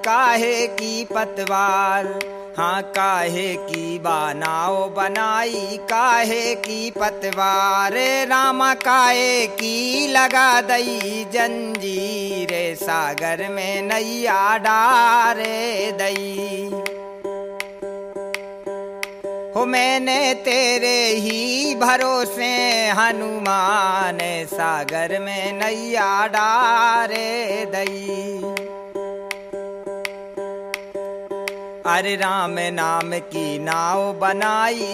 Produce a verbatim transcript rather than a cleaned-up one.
काहे की पतवार। हाँ काहे की बनाओ बनाई काहे की पतवार। रामा काहे की लगा दई जंजीर, सागर में नैया डारे दई। हो मैंने तेरे ही भरोसे हनुमान, सागर में नैया डारे दई। अरे राम नाम की नाव बनाई